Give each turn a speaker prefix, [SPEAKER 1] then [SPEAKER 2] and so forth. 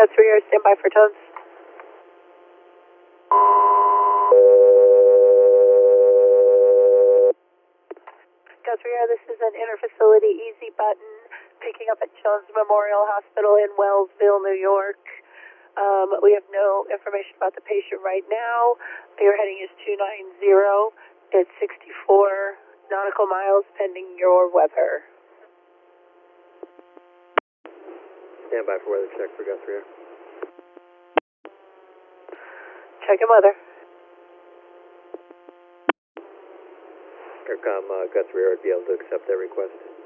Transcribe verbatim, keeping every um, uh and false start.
[SPEAKER 1] three Air, stand by for tones. Gus three Air, this is an interfacility easy button picking up at Jones Memorial Hospital in Wellsville, New York. Um, we have no information about the patient right now. Your heading is two nine zero. It's sixty-four nautical miles pending your weather.
[SPEAKER 2] Stand by for weather check for Gus three Air.
[SPEAKER 1] Checking weather.
[SPEAKER 2] Aircom uh, Gus three Air would be able to accept that request.